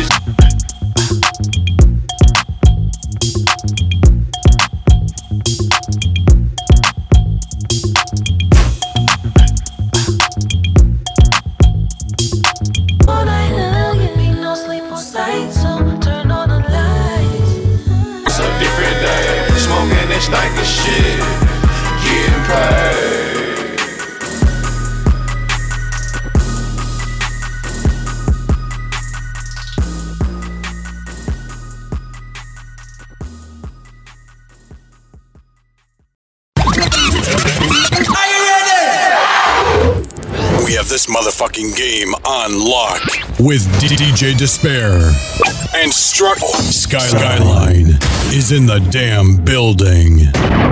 This motherfucking game on lock with DJ Despair and Struck. Skyline is in the damn building.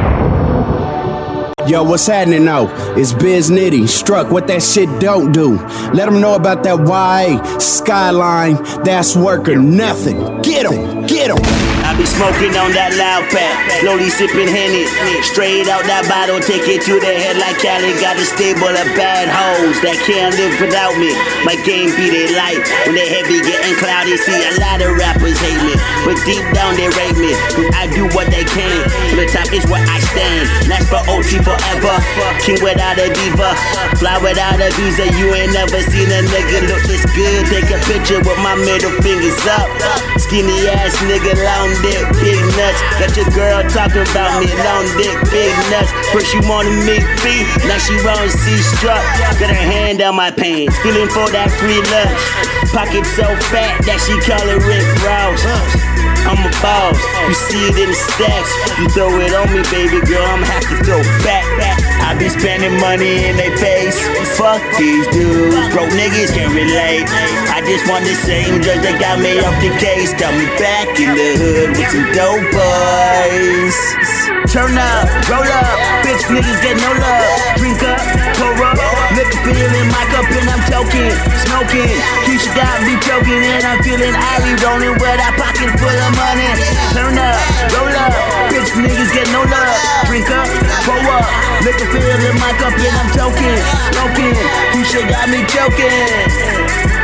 Yo, what's happening now? It's Biz Nitty, Struck, what that shit don't do. Let them know about that YA, Skyline, that's work or nothing. Get em, get em. I be smoking on that loud pack, slowly sipping Henny. Straight out that bottle, take it to the head like Cali. Got a stable of bad hoes that can't live without me. My game be they light, when they heavy getting cloudy. See, a lot of rappers hate me, but deep down they rate me, cause I do what they can. The top is where I stand, that's for OT forever. King without a diva, fly without a visa. You ain't never seen a nigga look this good. Take a picture with my middle fingers up. Skinny ass nigga, long dick, big nuts. Got your girl talking about me, long dick, big nuts. First she wanted me free, now she wanna see Struck. Got her hand on my pants, feeling for that free lunch. Pocket so fat that she call it Rick Ross. I'm a boss, you see it in the stacks. You throw it on me, baby girl, I'ma have to throw back. I be spending money in they face. Fuck these dudes, broke niggas can't relate. I just want the same judge that got me off the case. Got me back in the hood with some dope boys. Turn up, roll up, bitch niggas get no love. Drink up, pour up, lick the feeling, mic up and I'm choking, smoking. Keisha got me choking and I'm feeling highly rolling with a pocket full of money. Turn up, roll up, bitch niggas get no love. Drink up, pour up, lick the feeling, mic up and I'm choking, smoking. Keisha got me choking.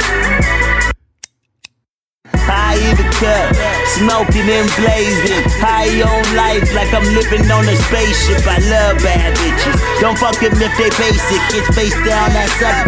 High in the cup, smoking and blazing. High on life like I'm living on a spaceship. I love bad bitches. Don't fuck them if they basic. It's face down, that's up.